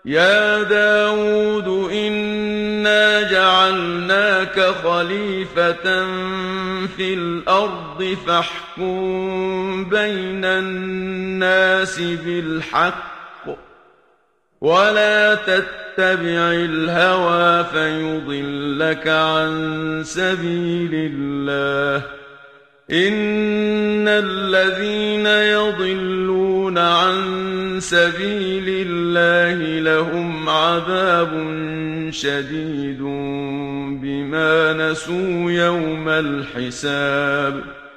يا داود إنا جعلناك خليفة في الأرض فاحكم بين الناس بالحق ولا تتبع الهوى فيضلك عن سبيل الله إن الذين يضلون عن سبيل الله لهم عذاب شديد بما نسوا يوم الحساب